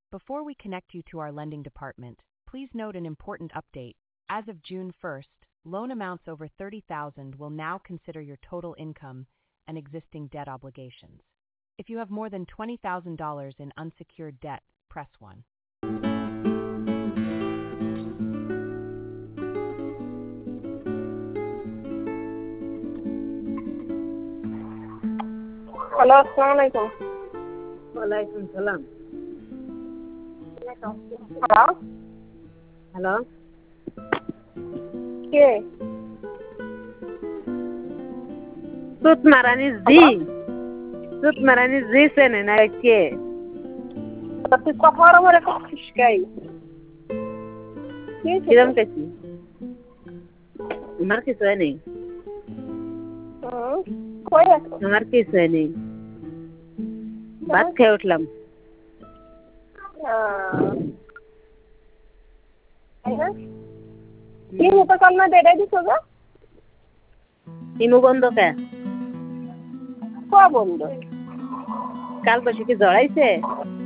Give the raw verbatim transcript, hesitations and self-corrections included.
Before we connect you to our lending department, please note an important update. As of June first, loan amounts over thirty thousand dollars will now consider your total income and existing debt obligations. If you have more than twenty thousand dollars in unsecured debt, press one. Hello, আসসালামু আলাইকুম। ওয়ালাইকুম সালাম। Hello, hello, কে? সুত মারানি জি সুত মারানি জি চেনে না কে? তুই কথা আমার একটা খুশকাই কিরম কেছি? আমার কিছু নেই, কই আছো? আমার কিছু নেই, ভাত খেয়ে উঠলাম। ইমু তো কাল না দেড়াই দিছো গা? ইমু বন্ধ কে? ক বন্ধ? কাল বসে কি জড়াইছে?